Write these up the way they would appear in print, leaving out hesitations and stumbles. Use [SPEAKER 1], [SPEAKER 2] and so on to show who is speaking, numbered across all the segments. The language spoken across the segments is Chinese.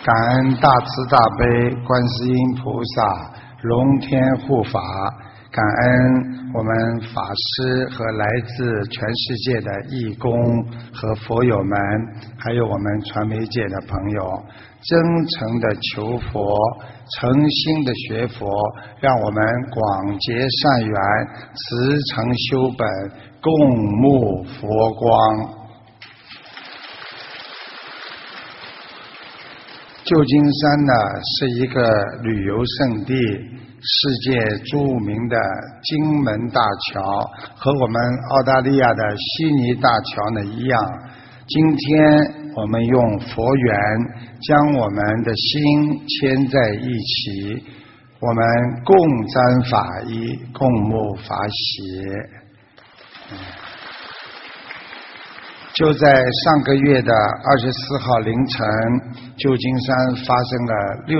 [SPEAKER 1] 感恩大慈大悲观世音菩萨龙天护法，感恩我们法师和来自全世界的义工和佛友们，还有我们传媒界的朋友，真诚的求佛，诚心的学佛，让我们广结善缘，慈诚修本，共沐佛光。旧金山呢是一个旅游胜地，世界著名的金门大桥和我们澳大利亚的悉尼大桥呢一样，今天我们用佛缘将我们的心牵在一起，我们共沾法衣，共沐法喜。就在上个月的24号凌晨，旧金山发生了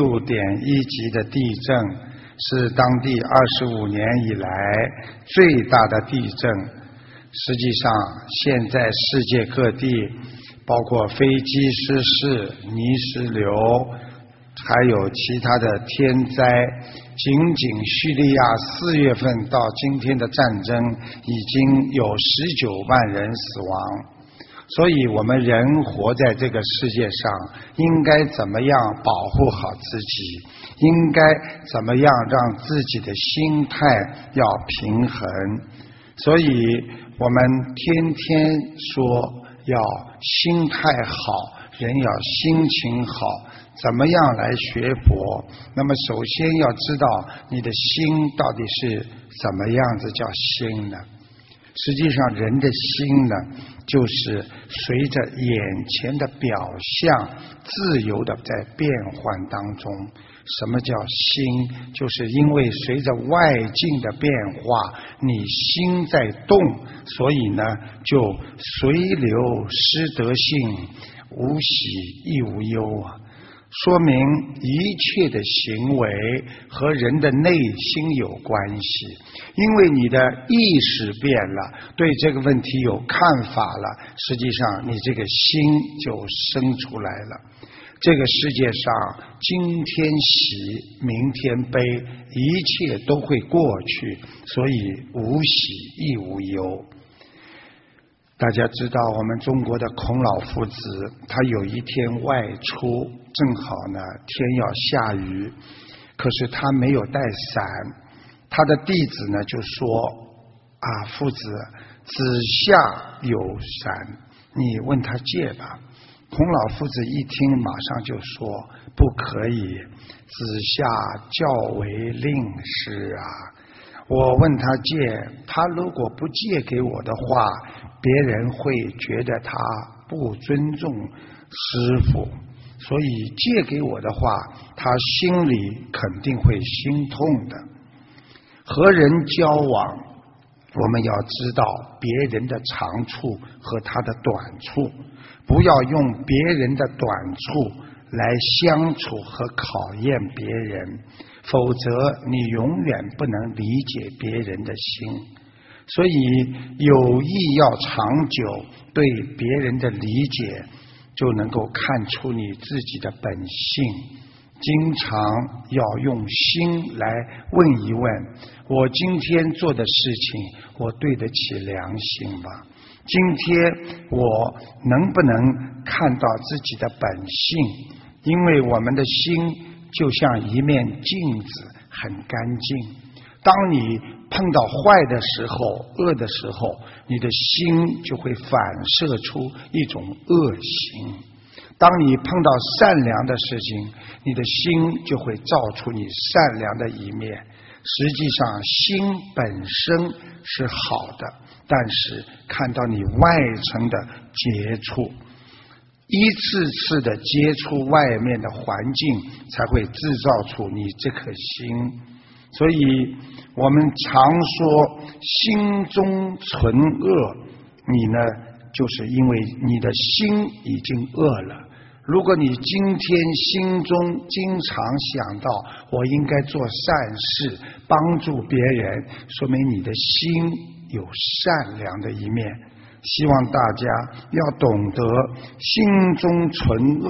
[SPEAKER 1] 6.1级的地震，是当地25年以来最大的地震。实际上，现在世界各地，包括飞机失事、泥石流，还有其他的天灾，仅叙利亚4月份到今天的战争，已经有19万人死亡。所以我们人活在这个世界上，应该怎么样保护好自己，应该怎么样让自己的心态要平衡。所以我们天天说要心态好，人要心情好，怎么样来学佛？那么首先要知道你的心到底是怎么样子叫心呢？实际上人的心呢，就是随着眼前的表象自由的在变换当中。什么叫心？就是因为随着外境的变化，你心在动，所以呢就随流失得性，无喜亦无忧啊。说明一切的行为和人的内心有关系，因为你的意识变了，对这个问题有看法了，实际上你这个心就生出来了。这个世界上今天喜明天悲，一切都会过去，所以无喜亦无忧。大家知道我们中国的孔老夫子，他有一天外出，正好呢天要下雨，可是他没有带伞，他的弟子呢就说啊，夫子，子夏有伞，你问他借吧。孔老夫子一听马上就说不可以，子夏教为令师啊，我问他借，他如果不借给我的话，别人会觉得他不尊重师父，所以借给我的话，他心里肯定会心痛的。和人交往，我们要知道别人的长处和他的短处，不要用别人的短处来相处和考验别人，否则你永远不能理解别人的心。所以友谊要长久，对别人的理解就能够看出你自己的本性。经常要用心来问一问，我今天做的事情，我对得起良心吗？今天我能不能看到自己的本性？因为我们的心就像一面镜子，很干净。当你碰到坏的时候，恶的时候，你的心就会反射出一种恶行。当你碰到善良的事情，你的心就会照出你善良的一面。实际上心本身是好的，但是看到你外层的接触，一次次的接触外面的环境，才会制造出你这颗心。所以我们常说心中存恶，你呢就是因为你的心已经恶了。如果你今天心中经常想到我应该做善事，帮助别人，说明你的心有善良的一面。希望大家要懂得心中存恶，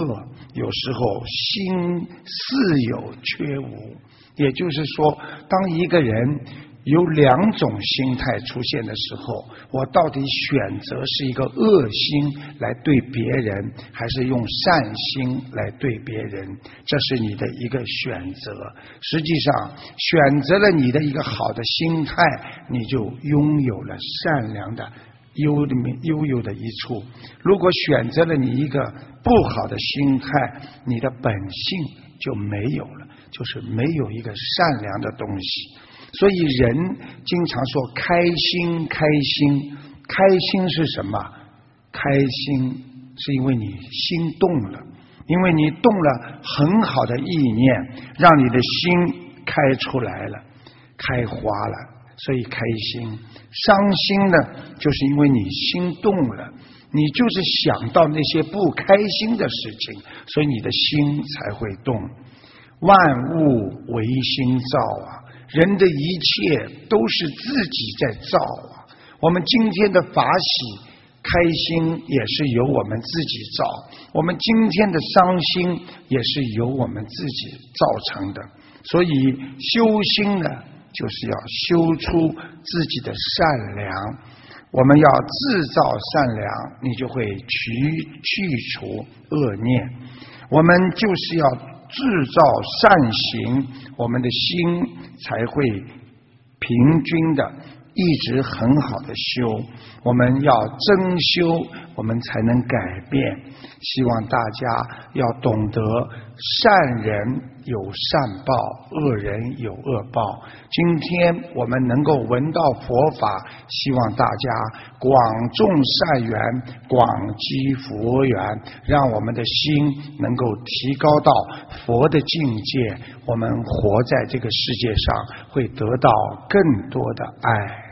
[SPEAKER 1] 有时候心似有缺无。也就是说，当一个人有两种心态出现的时候，我到底选择是一个恶心来对别人，还是用善心来对别人，这是你的一个选择。实际上选择了你的一个好的心态，你就拥有了善良的悠悠的一处。如果选择了你一个不好的心态，你的本性就没有了，就是没有一个善良的东西。所以人经常说开心开心，开心是什么？开心是因为你心动了，因为你动了很好的意念，让你的心开出来了，开花了，所以开心。伤心呢，就是因为你心动了，你就是想到那些不开心的事情，所以你的心才会动。万物唯心造啊，人的一切都是自己在造啊。我们今天的法喜开心也是由我们自己造，我们今天的伤心也是由我们自己造成的。所以修心呢，就是要修出自己的善良。我们要制造善良，你就会去除恶念。我们就是要制造善行，我们的心才会平均的一直很好的修。我们要真修，我们才能改变。希望大家要懂得善人有善报，恶人有恶报。今天我们能够闻到佛法，希望大家广种善缘，广积佛缘，让我们的心能够提高到佛的境界，我们活在这个世界上会得到更多的爱。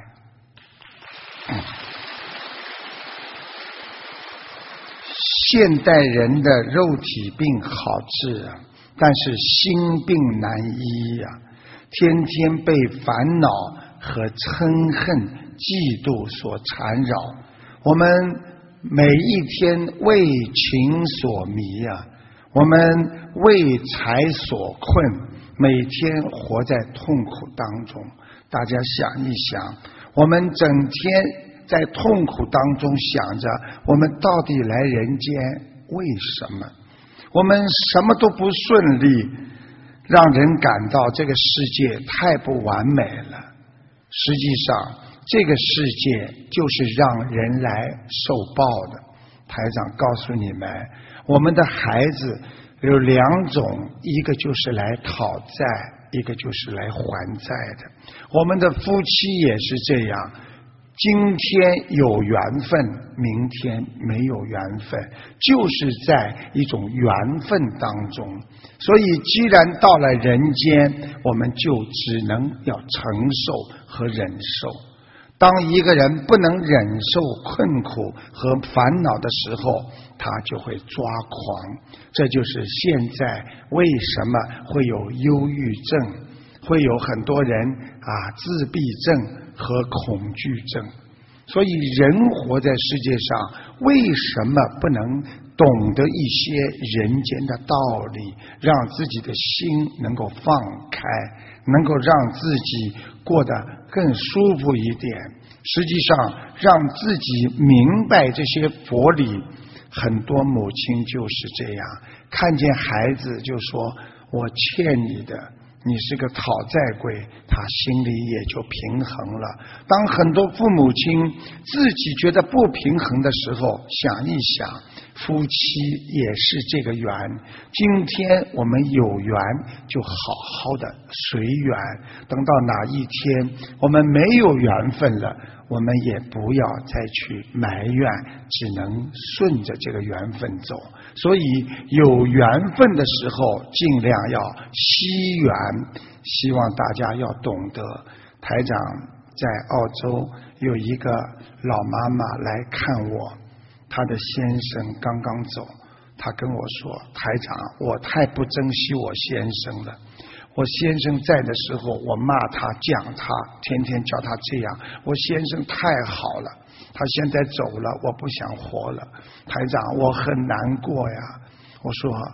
[SPEAKER 1] 现代人的肉体病好治啊，但是心病难医啊，天天被烦恼和嗔恨、嫉妒所缠绕。我们每一天为情所迷啊，我们为财所困，每天活在痛苦当中。大家想一想，我们整天在痛苦当中想着，我们到底来人间为什么？我们什么都不顺利，让人感到这个世界太不完美了。实际上，这个世界就是让人来受报的。台长告诉你们，我们的孩子有两种，一个就是来讨债，一个就是来还债的。我们的夫妻也是这样，今天有缘分，明天没有缘分，就是在一种缘分当中。所以既然到了人间，我们就只能要承受和忍受。当一个人不能忍受困苦和烦恼的时候，他就会抓狂。这就是现在为什么会有忧郁症，会有很多人自闭症和恐惧症。所以人活在世界上，为什么不能懂得一些人间的道理，让自己的心能够放开，能够让自己过得更舒服一点？实际上让自己明白这些佛理，很多母亲就是这样，看见孩子就说我欠你的，你是个讨债鬼，他心里也就平衡了。当很多父母亲自己觉得不平衡的时候，想一想，夫妻也是这个缘。今天我们有缘，就好好的随缘。等到哪一天我们没有缘分了，我们也不要再去埋怨，只能顺着这个缘分走。所以有缘分的时候，尽量要惜缘。希望大家要懂得。台长在澳洲有一个老妈妈来看我，她的先生刚刚走，她跟我说，台长，我太不珍惜我先生了。我先生在的时候，我骂他讲他，天天叫他这样。我先生太好了，他现在走了，我不想活了。台长，我很难过呀。我说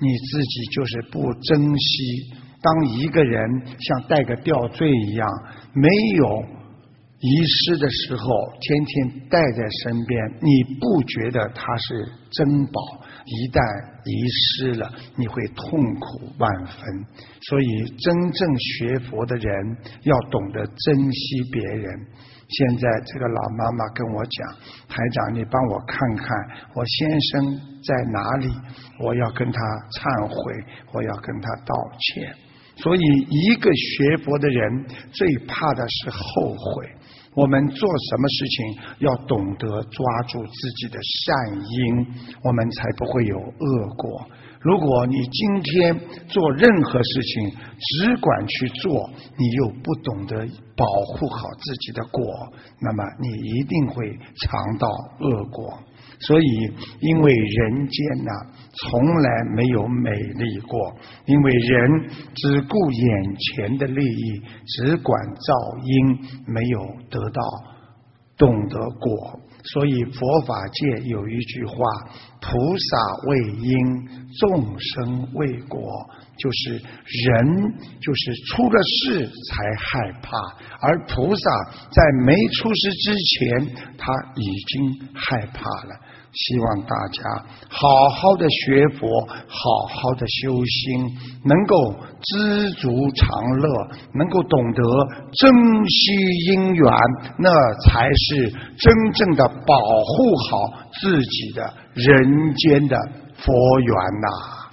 [SPEAKER 1] 你自己就是不珍惜。当一个人像带个吊坠一样，没有遗失的时候，天天带在身边，你不觉得它是珍宝，一旦遗失了，你会痛苦万分。所以真正学佛的人要懂得珍惜别人。现在这个老妈妈跟我讲，台长你帮我看看我先生在哪里，我要跟他忏悔，我要跟他道歉。所以一个学佛的人最怕的是后悔。我们做什么事情要懂得抓住自己的善因，我们才不会有恶果。如果你今天做任何事情只管去做，你又不懂得保护好自己的果，那么你一定会尝到恶果。所以因为人间从来没有美丽过，因为人只顾眼前的利益，只管造因，没有得到懂得果。所以佛法界有一句话，菩萨为因，众生为果，就是人就是出了事才害怕，而菩萨在没出事之前他已经害怕了。希望大家好好的学佛，好好的修心，能够知足常乐，能够懂得珍惜因缘，那才是真正的保护好自己的人间的佛缘呐。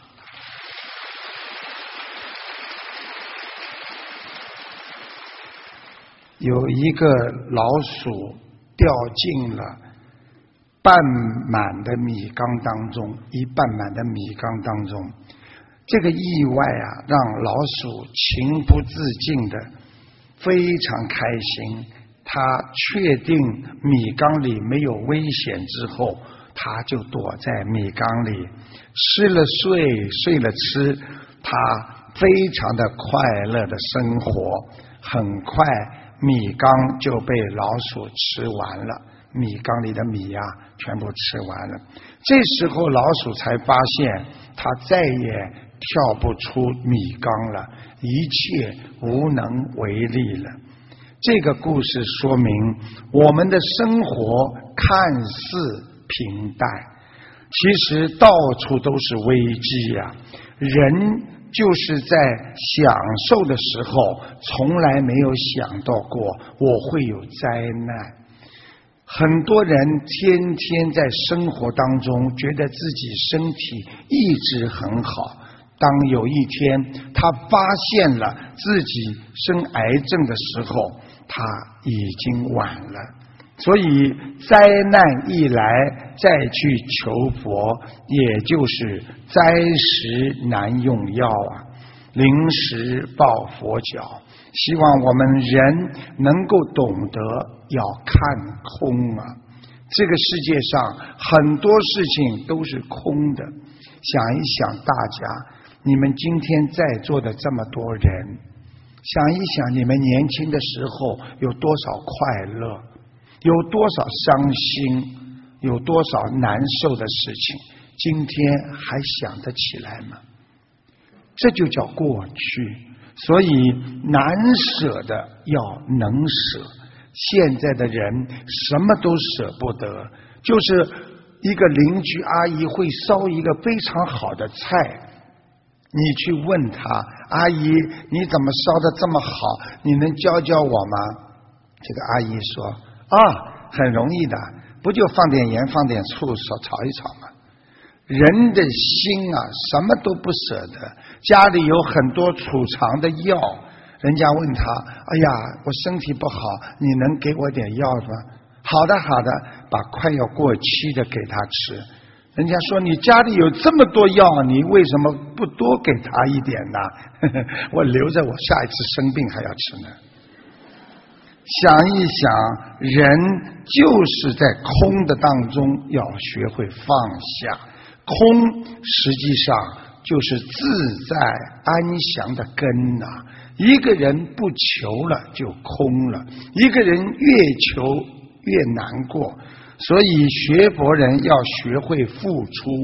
[SPEAKER 1] 有一个老鼠掉进了半满的米缸当中，一半满的米缸当中，这个意外让老鼠情不自禁的非常开心。他确定米缸里没有危险之后，他就躲在米缸里吃了睡，睡了吃，他非常的快乐的生活。很快米缸就被老鼠吃完了，米缸里的米全部吃完了。这时候老鼠才发现他再也跳不出米缸了，一切无能为力了。这个故事说明我们的生活看似平淡，其实到处都是危机人就是在享受的时候从来没有想到过我会有灾难。很多人天天在生活当中觉得自己身体一直很好，当有一天他发现了自己生癌症的时候，他已经晚了。所以灾难一来再去求佛，也就是灾时难用药临时抱佛脚。希望我们人能够懂得要看空这个世界上很多事情都是空的。想一想大家，你们今天在座的这么多人，想一想你们年轻的时候有多少快乐，有多少伤心，有多少难受的事情，今天还想得起来吗？这就叫过去。所以难舍的要能舍。现在的人什么都舍不得，就是一个邻居阿姨会烧一个非常好的菜，你去问她，阿姨你怎么烧的这么好，你能教教我吗？这个阿姨说很容易的，不就放点盐放点醋炒一炒吗？人的心什么都不舍得，家里有很多储藏的药，人家问他，哎呀我身体不好，你能给我点药吗？好的好的，把快要过期的给他吃。人家说你家里有这么多药，你为什么不多给他一点呢？我留着我下一次生病还要吃呢。想一想，人就是在空的当中要学会放下。空实际上就是自在安详的根一个人不求了就空了，一个人越求越难过。所以学佛人要学会付出，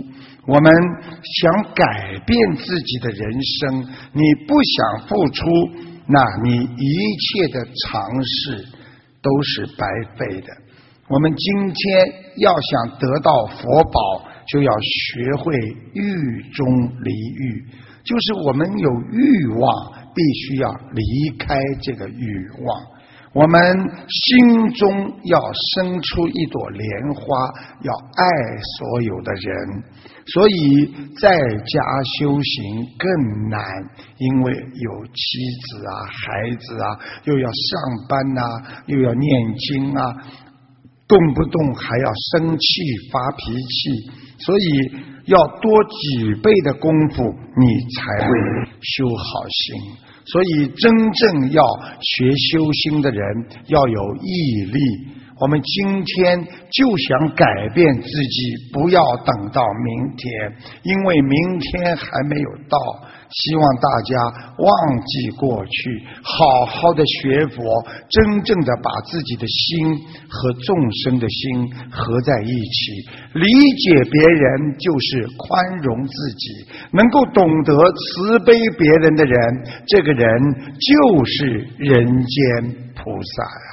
[SPEAKER 1] 我们想改变自己的人生，你不想付出，那你一切的尝试都是白费的。我们今天要想得到佛宝，就要学会狱中离狱，就是我们有欲望，必须要离开这个欲望。我们心中要生出一朵莲花，要爱所有的人。所以在家修行更难，因为有妻子啊、孩子啊，又要上班啊，又要念经啊，动不动还要生气发脾气，所以要多几倍的功夫，你才会修好心。所以真正要学修心的人要有毅力。我们今天就想改变自己，不要等到明天，因为明天还没有到。希望大家忘记过去，好好的学佛，真正的把自己的心和众生的心合在一起，理解别人就是宽容自己，能够懂得慈悲别人的人，这个人就是人间菩萨呀。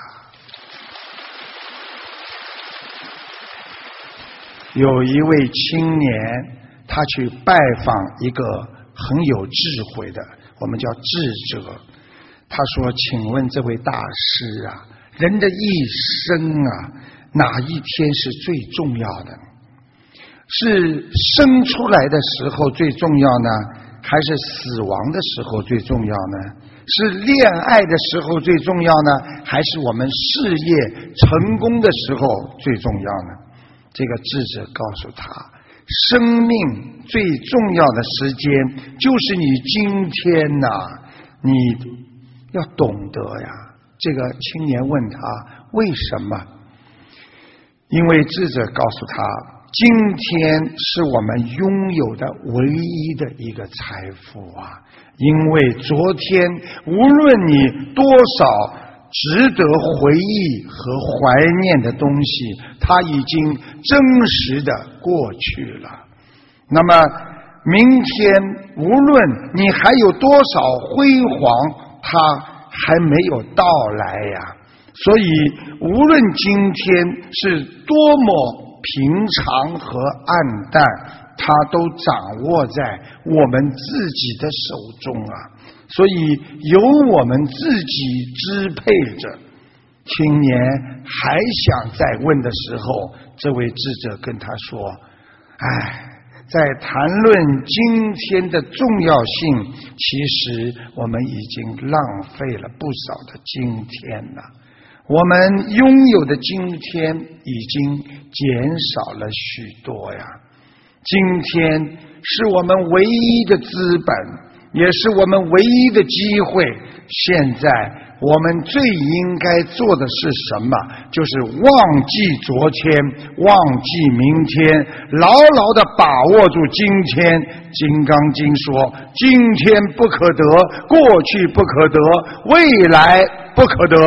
[SPEAKER 1] 有一位青年，他去拜访一个很有智慧的，我们叫智者。他说：请问这位大师啊，人的一生啊，哪一天是最重要的？是生出来的时候最重要呢，还是死亡的时候最重要呢？是恋爱的时候最重要呢，还是我们事业成功的时候最重要呢？这个智者告诉他，生命最重要的时间就是你今天呐，你要懂得呀。这个青年问他为什么？因为智者告诉他，今天是我们拥有的唯一的一个财富啊！因为昨天无论你多少值得回忆和怀念的东西，它已经真实的过去了。那么明天无论你还有多少辉煌，它还没有到来呀。所以无论今天是多么平常和暗淡，它都掌握在我们自己的手中啊。所以由我们自己支配着。青年还想再问的时候，这位智者跟他说：在谈论今天的重要性，其实我们已经浪费了不少的今天了。我们拥有的今天已经减少了许多呀。今天是我们唯一的资本，也是我们唯一的机会。现在我们最应该做的是什么？就是忘记昨天，忘记明天，牢牢地把握住今天。金刚经说，今天不可得，过去不可得，未来不可得。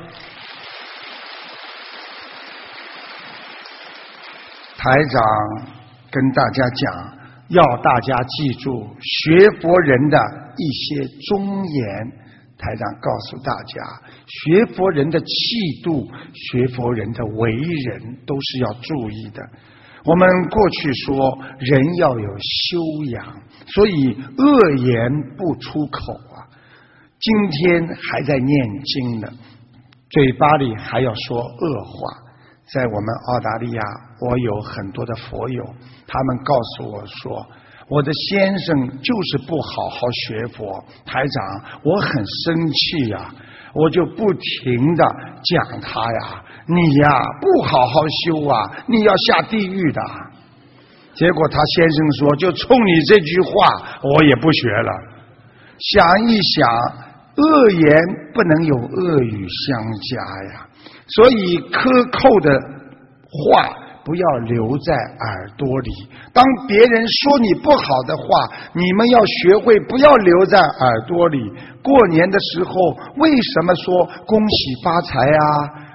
[SPEAKER 1] 台长跟大家讲，要大家记住学佛人的一些忠言。台长告诉大家，学佛人的气度，学佛人的为人都是要注意的。我们过去说人要有修养，所以恶言不出口啊。今天还在念经的，嘴巴里还要说恶话。在我们澳大利亚，我有很多的佛友，他们告诉我说，我的先生就是不好好学佛，台长我很生气呀，我就不停的讲他呀，你呀不好好修啊，你要下地狱的。结果他先生说，就冲你这句话我也不学了。想一想，恶言不能有恶语相加呀，所以苛扣的话不要留在耳朵里。当别人说你不好的话，你们要学会不要留在耳朵里。过年的时候为什么说恭喜发财啊？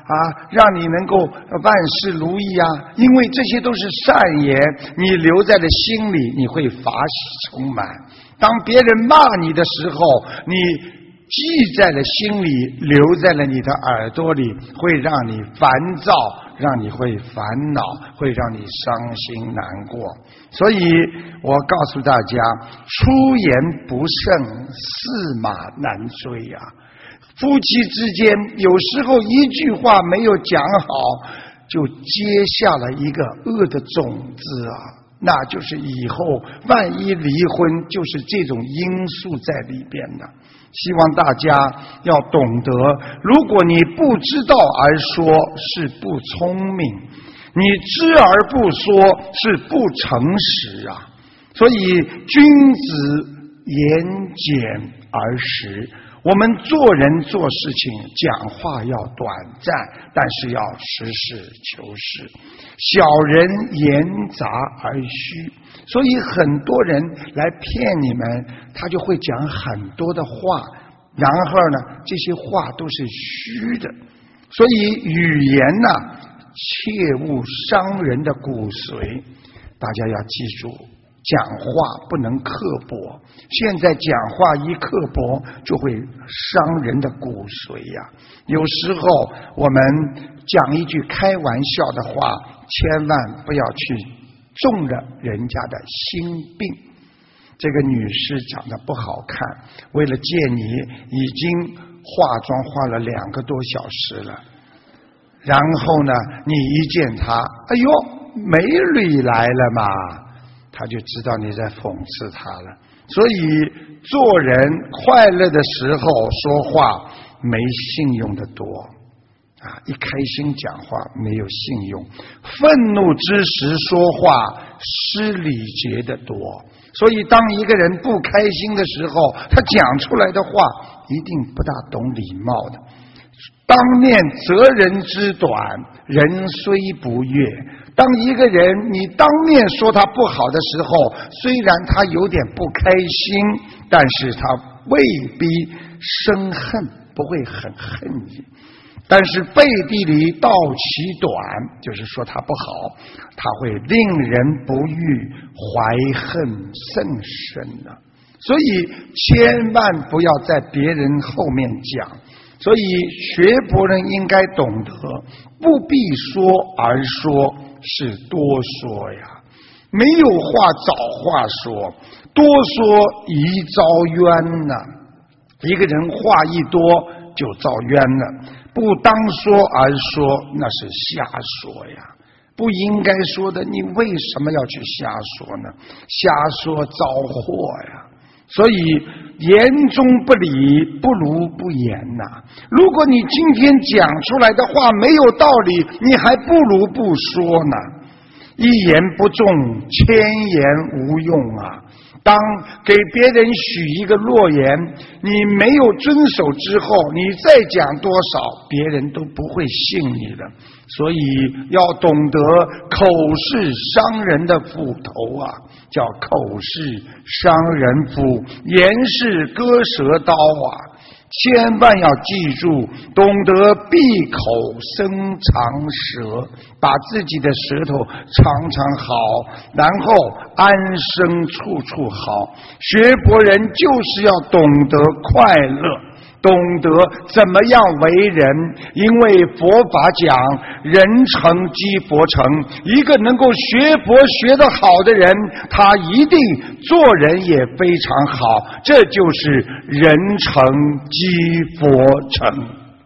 [SPEAKER 1] 让你能够万事如意啊，因为这些都是善言，你留在了心里，你会法喜充满。当别人骂你的时候，你记在了心里，留在了你的耳朵里，会让你烦躁，让你会烦恼，会让你伤心难过。所以我告诉大家，出言不慎，驷马难追啊。夫妻之间有时候一句话没有讲好，就结下了一个恶的种子啊，那就是以后万一离婚就是这种因素在里边的。希望大家要懂得，如果你不知道而说，是不聪明，你知而不说，是不诚实啊。所以君子言简而实，我们做人做事情讲话要短暂，但是要实事求是。小人言杂而虚，所以很多人来骗你们，他就会讲很多的话，然后呢，这些话都是虚的。所以语言呢，切勿伤人的骨髓，大家要记住，讲话不能刻薄，现在讲话一刻薄就会伤人的骨髓呀。有时候我们讲一句开玩笑的话，千万不要去中了人家的心病。这个女士长得不好看，为了见你已经化妆化了2个多小时了，然后呢，你一见她，哎呦，美女来了嘛，他就知道你在讽刺他了。所以做人快乐的时候说话没信用的多一开心讲话没有信用，愤怒之时说话失礼节的多。所以当一个人不开心的时候，他讲出来的话一定不大懂礼貌的。当面责人之短，人虽不悦。当一个人你当面说他不好的时候，虽然他有点不开心，但是他未必生恨，不会很恨你。但是背地里道其短，就是说他不好，他会令人不愉，怀恨甚深的。所以千万不要在别人后面讲。所以学佛人应该懂得，不必说而说，是多说呀。没有话找话说，多说宜遭冤呐。一个人话一多就遭冤了，不当说而说，那是瞎说呀。不应该说的，你为什么要去瞎说呢？瞎说遭祸呀。所以言中不理，不如不言呐。如果你今天讲出来的话没有道理，你还不如不说呢。一言不中，千言无用啊。当给别人许一个诺言，你没有遵守之后，你再讲多少，别人都不会信你的。所以要懂得，口是伤人的斧头啊，叫口是伤人斧，言是割舌刀啊。千万要记住，懂得闭口生长舌，把自己的舌头常常好，然后安生处处好。学佛人就是要懂得快乐，懂得怎么样为人，因为佛法讲人成即佛成，一个能够学佛学得好的人，他一定做人也非常好，这就是人成即佛成。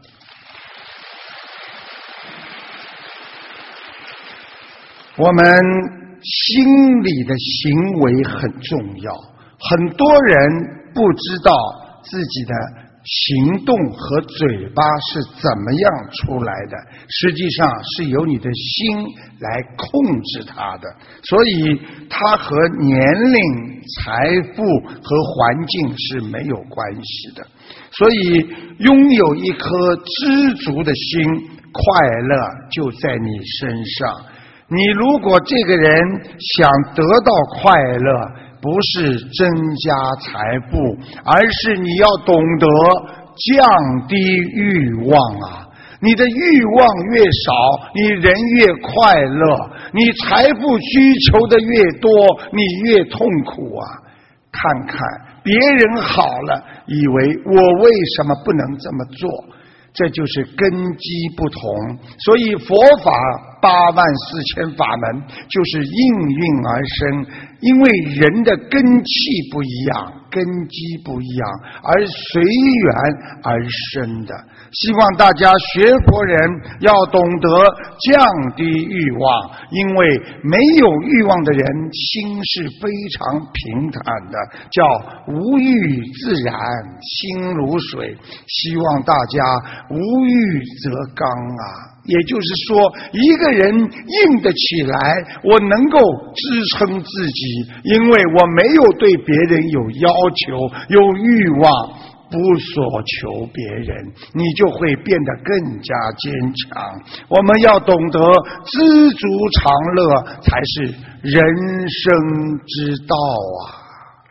[SPEAKER 1] 我们心里的行为很重要，很多人不知道自己的行动和嘴巴是怎么样出来的，实际上是由你的心来控制它的，所以它和年龄、财富和环境是没有关系的。所以拥有一颗知足的心，快乐就在你身上。你如果这个人想得到快乐，不是增加财富，而是你要懂得降低欲望啊！ 你的欲望越少，你人越快乐，你财富需求的越多，你越痛苦啊！看看别人好了，以为我为什么不能这么做？这就是根基不同，所以佛法84000法门就是应运而生，因为人的根气不一样，根基不一样，而随缘而生的。希望大家学佛人要懂得降低欲望，因为没有欲望的人心是非常平坦的，叫无欲自然，心如水。希望大家无欲则刚啊，也就是说，一个人硬得起来，我能够支撑自己，因为我没有对别人有要求、有欲望，不所求别人，你就会变得更加坚强。我们要懂得知足常乐，才是人生之道啊！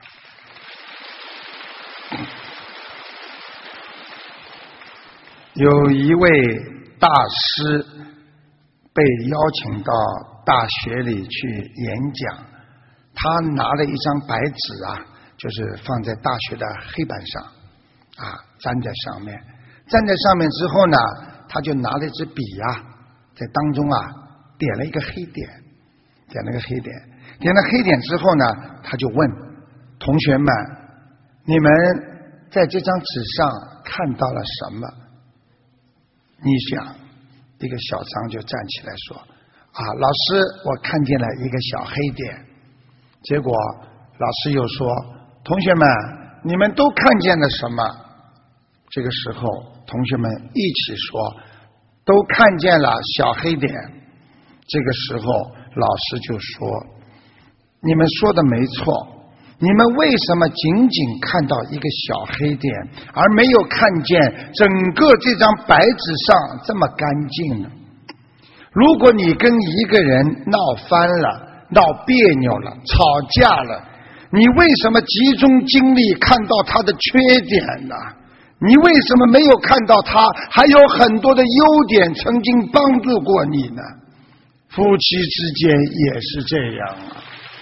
[SPEAKER 1] 有一位大师被邀请到大学里去演讲，他拿了一张白纸啊，就是放在大学的黑板上啊，粘在上面。粘在上面之后呢，他就拿了一支笔啊，在当中啊点了一个黑点，点了个黑点。点了黑点之后呢，他就问同学们：你们在这张纸上看到了什么？你想，一个小张就站起来说：啊，老师，我看见了一个小黑点。结果老师又说：同学们，你们都看见了什么？这个时候同学们一起说：都看见了小黑点。这个时候老师就说：你们说的没错，你们为什么仅仅看到一个小黑点，而没有看见整个这张白纸上这么干净呢？如果你跟一个人闹翻了，闹别扭了，吵架了，你为什么集中精力看到他的缺点呢？你为什么没有看到他还有很多的优点曾经帮助过你呢？夫妻之间也是这样啊。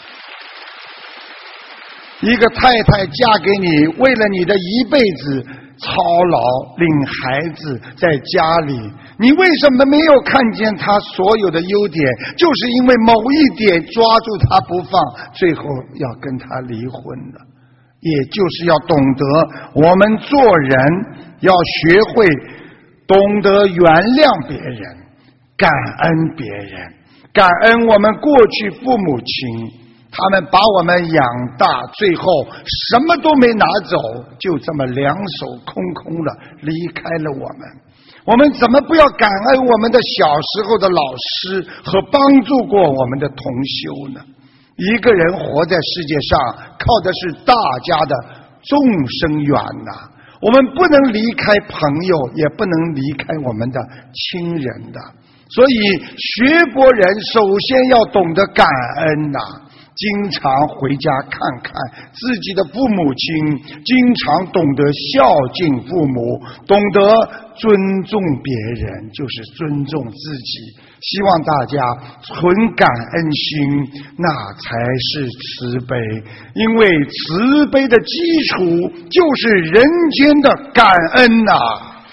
[SPEAKER 1] 一个太太嫁给你，为了你的一辈子操劳领孩子在家里，你为什么没有看见她所有的优点？就是因为某一点抓住她不放，最后要跟她离婚了。也就是要懂得，我们做人要学会懂得原谅别人，感恩别人，感恩我们过去父母亲，他们把我们养大，最后什么都没拿走，就这么两手空空的离开了我们。我们怎么不要感恩我们的小时候的老师和帮助过我们的同修呢？一个人活在世界上，靠的是大家的众生缘呐。我们不能离开朋友，也不能离开我们的亲人的。所以学佛人首先要懂得感恩呐。经常回家看看自己的父母亲，经常懂得孝敬父母，懂得尊重别人，就是尊重自己。希望大家存感恩心，那才是慈悲，因为慈悲的基础就是人间的感恩呐。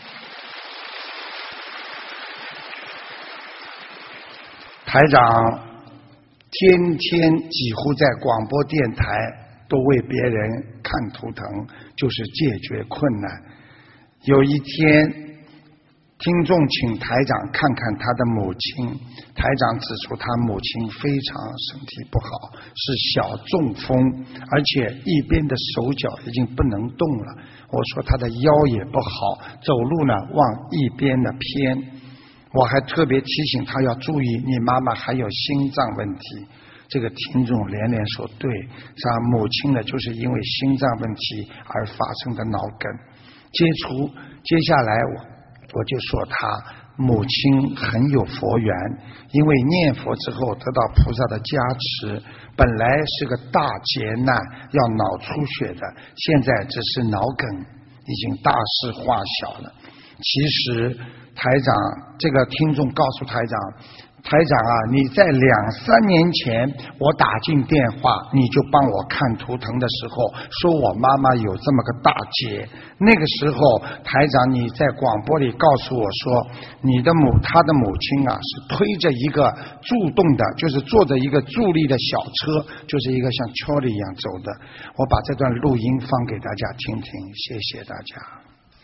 [SPEAKER 1] 台长天天几乎在广播电台都为别人看图腾，就是解决困难。有一天听众请台长看看他的母亲，台长指出他母亲非常身体不好，是小中风，而且一边的手脚已经不能动了。我说他的腰也不好，走路呢往一边的偏。我还特别提醒他要注意，你妈妈还有心脏问题。这个听众连连说对，他母亲呢就是因为心脏问题而发生的脑梗。接下来我就说他母亲很有佛缘，因为念佛之后得到菩萨的加持，本来是个大劫难要脑出血的，现在只是脑梗，已经大事化小了。 其实台长这个听众告诉台长啊，你在2-3年前我打进电话，你就帮我看图腾的时候，说我妈妈有这么个大劫。那个时候，台长你在广播里告诉我说，她的母亲啊是推着一个助动的，就是坐着一个助力的小车，就是一个像车里一样走的。我把这段录音放给大家听听，谢谢大家。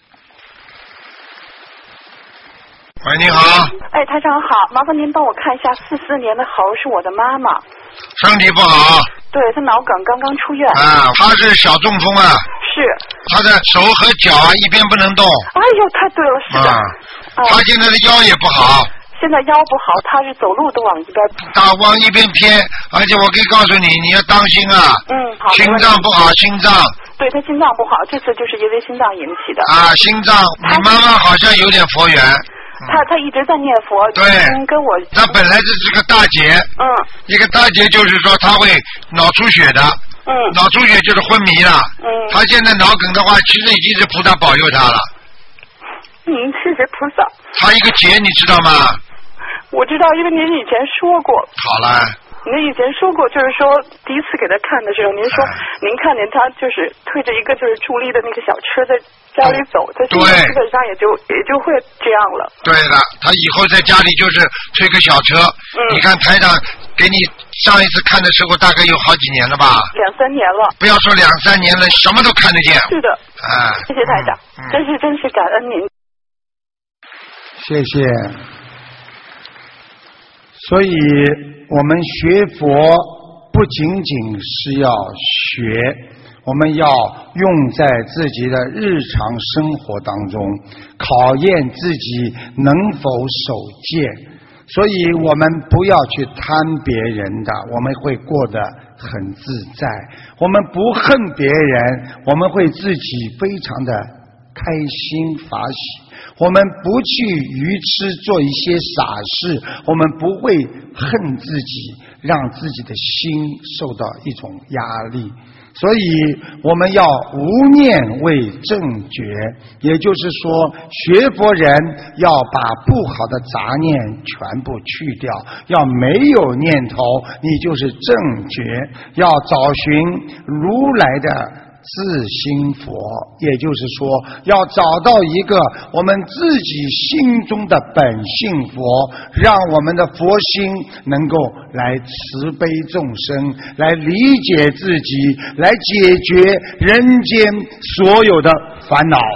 [SPEAKER 1] 喂，你好。
[SPEAKER 2] 哎，台长好，麻烦您帮我看一下44年的猴是我的妈妈。
[SPEAKER 1] 身体不好。
[SPEAKER 2] 对，她脑梗刚刚出院。
[SPEAKER 1] 啊，她是小中风啊。
[SPEAKER 2] 是。她
[SPEAKER 1] 的手和脚啊一边不能动。
[SPEAKER 2] 哎呦，太对了，是的。
[SPEAKER 1] 她现在的腰也不好。
[SPEAKER 2] 现在腰不好，她是走路都往一边。
[SPEAKER 1] 往一边偏，而且我可以告诉你，你要当心啊。
[SPEAKER 2] 好。
[SPEAKER 1] 心脏不好，心脏。
[SPEAKER 2] 对，她心脏不好，这次就是因为心脏引起的。
[SPEAKER 1] 啊，心脏，你妈妈好像有点佛缘。
[SPEAKER 2] 他一直在念佛，
[SPEAKER 1] 对，
[SPEAKER 2] 跟我。
[SPEAKER 1] 他本来这是个大劫，一个大劫就是说他会脑出血的，脑出血就是昏迷了，他现在脑梗的话，其实已经是菩萨保佑他了。
[SPEAKER 2] 谢谢菩萨。
[SPEAKER 1] 他一个劫你知道吗？
[SPEAKER 2] 我知道，因为您以前说过。
[SPEAKER 1] 好了。
[SPEAKER 2] 您以前说过，就是说第一次给他看的时候，您说您看见他就是推着一个就是助力的那个小车在家里走，他现在基本上也就会这样了。对的，
[SPEAKER 1] 他以后在家里就是推个小车。你看台长给你上一次看的时候，大概有好几年了吧
[SPEAKER 2] ？2-3年了。
[SPEAKER 1] 不要说2-3年了，什么都看得见。
[SPEAKER 2] 是的。谢谢台长，真是感恩您。
[SPEAKER 1] 谢谢。所以我们学佛不仅仅是要学，我们要用在自己的日常生活当中，考验自己能否守戒。所以我们不要去贪别人的，我们会过得很自在。我们不恨别人，我们会自己非常的开心法喜。我们不去愚痴做一些傻事，我们不会恨自己，让自己的心受到一种压力。所以我们要无念为正觉，也就是说学佛人要把不好的杂念全部去掉，要没有念头，你就是正觉，要找寻如来的自心佛，也就是说要找到一个我们自己心中的本性佛，让我们的佛心能够来慈悲众生，来理解自己，来解决人间所有的烦恼。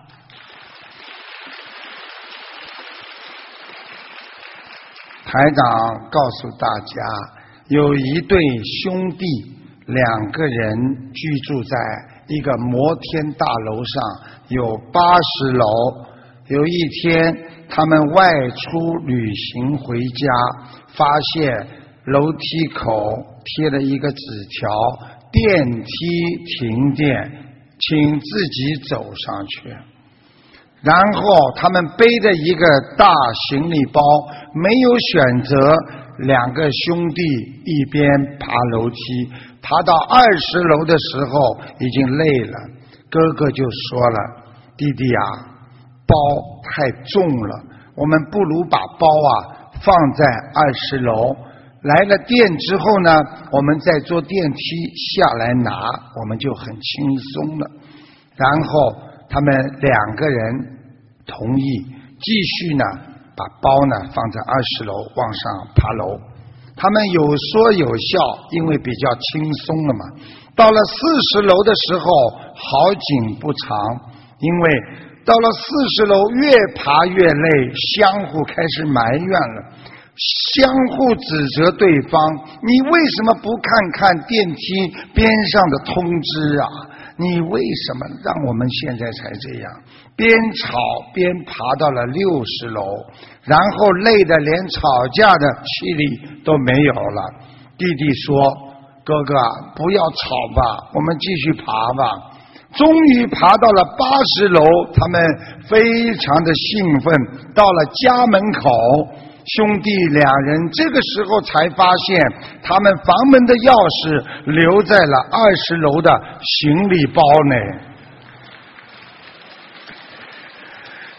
[SPEAKER 1] 台长告诉大家，有一对兄弟，2个人居住在一个摩天大楼上，有80楼。有一天他们外出旅行回家，发现楼梯口贴了一个纸条，电梯停电，请自己走上去。然后他们背着一个大行李包，没有选择，2个兄弟一边爬楼梯，爬到20楼的时候已经累了，哥哥就说了，弟弟啊，包太重了，我们不如把包放在20楼，来了电之后呢，我们再坐电梯下来拿，我们就很轻松了。然后他们2个人同意继续呢，把包呢放在20楼往上爬楼。他们有说有笑，因为比较轻松了嘛。到了40楼的时候，好景不长，因为到了40楼越爬越累，相互开始埋怨了，相互指责对方，你为什么不看看电梯边上的通知啊？你为什么让我们现在才这样？边吵边爬到了60楼，然后累得连吵架的气力都没有了。弟弟说，哥哥不要吵吧，我们继续爬吧。终于爬到了80楼，他们非常的兴奋，到了家门口，兄弟2人这个时候才发现他们房门的钥匙留在了20楼的行李包内。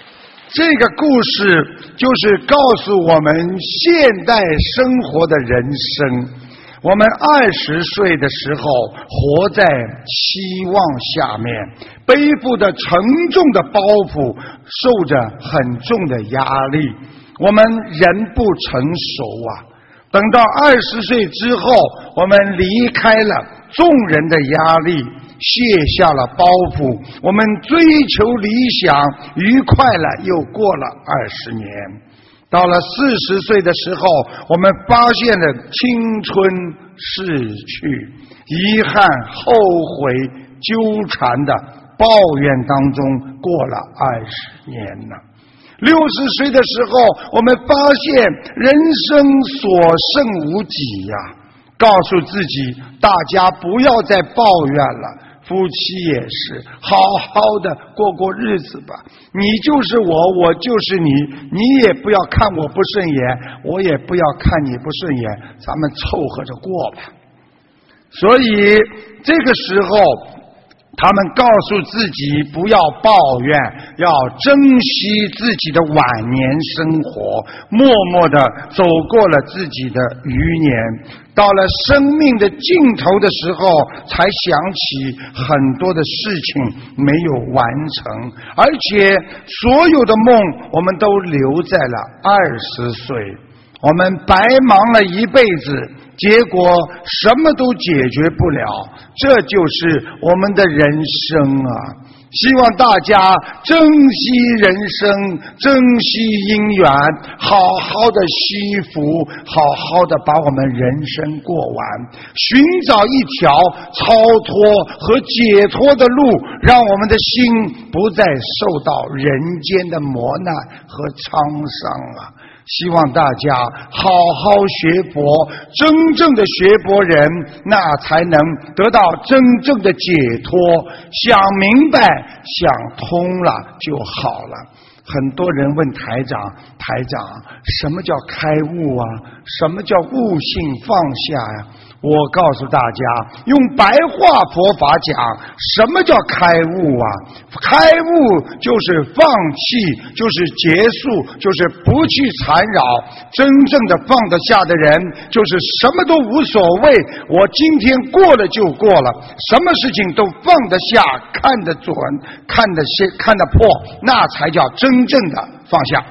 [SPEAKER 1] 这个故事就是告诉我们现代生活的人生。我们20岁的时候活在希望下面，背负着沉重的包袱，受着很重的压力，我们人不成熟啊。等到20岁之后，我们离开了众人的压力，卸下了包袱，我们追求理想，愉快了又过了20年。到了40岁的时候，我们发现了青春逝去，遗憾、后悔、纠缠的抱怨当中过了20年了。60岁的时候，我们发现人生所剩无几呀，告诉自己大家不要再抱怨了，夫妻也是，好好的过过日子吧。你就是我，我就是你，你也不要看我不顺眼，我也不要看你不顺眼，咱们凑合着过吧。所以这个时候他们告诉自己不要抱怨，要珍惜自己的晚年生活，默默地走过了自己的余年，到了生命的尽头的时候才想起很多的事情没有完成，而且所有的梦我们都留在了20岁，我们白忙了一辈子，结果什么都解决不了，这就是我们的人生啊！希望大家珍惜人生，珍惜姻缘，好好的惜福，好好的把我们人生过完，寻找一条超脱和解脱的路，让我们的心不再受到人间的磨难和沧桑啊！希望大家好好学佛，真正的学佛人，那才能得到真正的解脱，想明白想通了就好了。很多人问台长，什么叫开悟啊？什么叫悟性放下呀？我告诉大家，用白话佛法讲，什么叫开悟啊？开悟就是放弃，就是结束，就是不去缠绕。真正的放得下的人，就是什么都无所谓，我今天过了就过了，什么事情都放得下，看得准，看得破，那才叫真正的放下。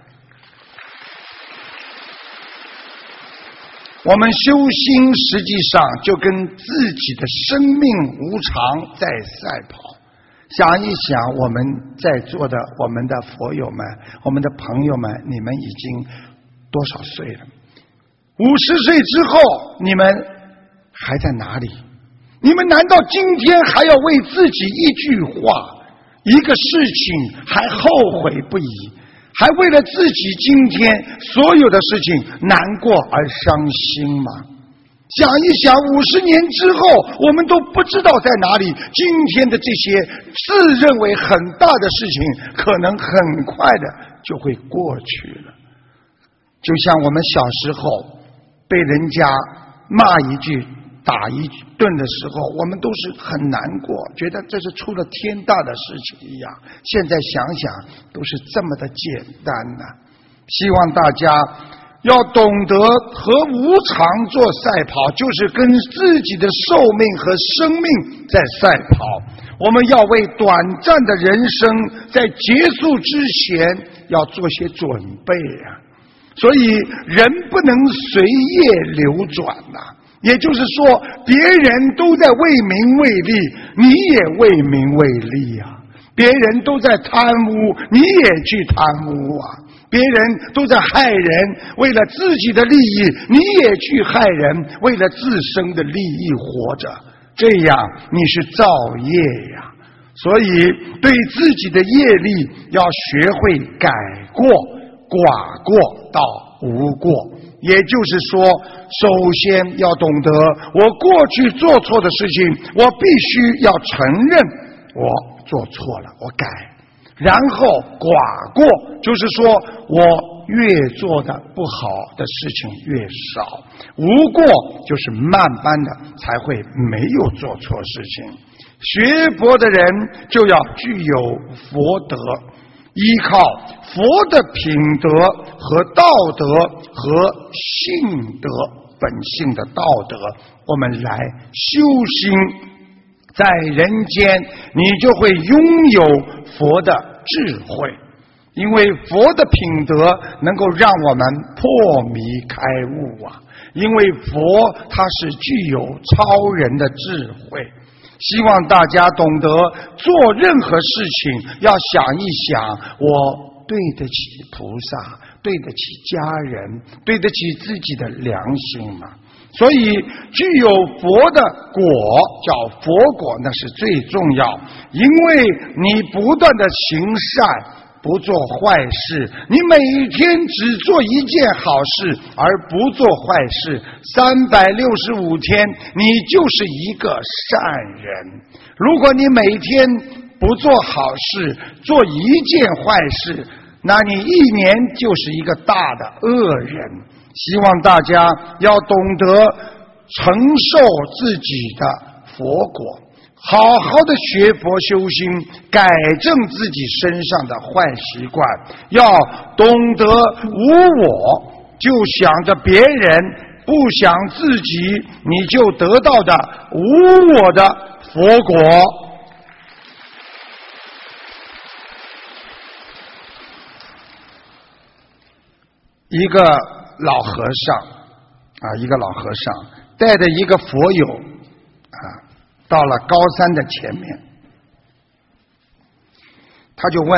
[SPEAKER 1] 我们修心实际上就跟自己的生命无常在赛跑。想一想我们在座的我们的佛友们，我们的朋友们，你们已经多少岁了？50岁之后你们还在哪里？你们难道今天还要为自己一句话一个事情还后悔不已，还为了自己今天所有的事情难过而伤心吗？想一想50年之后我们都不知道在哪里，今天的这些自认为很大的事情可能很快的就会过去了。就像我们小时候被人家骂一句打一顿的时候，我们都是很难过，觉得这是出了天大的事情一样。现在想想都是这么的简单呐。希望大家要懂得和无常做赛跑，就是跟自己的寿命和生命在赛跑。我们要为短暂的人生在结束之前要做些准备啊。所以人不能随业流转呐。也就是说，别人都在为名为利，你也为名为利啊。别人都在贪污，你也去贪污啊。别人都在害人，为了自己的利益，你也去害人，为了自身的利益活着，这样你是造业呀。所以对自己的业力要学会改过，寡过到无过。也就是说，首先要懂得我过去做错的事情，我必须要承认我做错了，我改。然后寡过，就是说我越做的不好的事情越少。无过就是慢慢的才会没有做错事情。学佛的人就要具有佛德， 依靠佛的品德和道德和性德本性的道德，我们来修心，在人间你就会拥有佛的智慧，因为佛的品德能够让我们破迷开悟啊！因为佛它是具有超人的智慧，希望大家懂得做任何事情要想一想，我对得起菩萨，对得起家人，对得起自己的良心嘛。所以具有佛的果叫佛果，那是最重要，因为你不断的行善，不做坏事，你每一天只做一件好事而不做坏事，365天你就是一个善人。如果你每天不做好事，做一件坏事，那你一年就是一个大的恶人。希望大家要懂得承受自己的佛果，好好的学佛修心，改正自己身上的坏习惯，要懂得无我，就想着别人，不想自己，你就得到的无我的佛果。一个老和尚一个老和尚带着一个佛友到了高山的前面，他就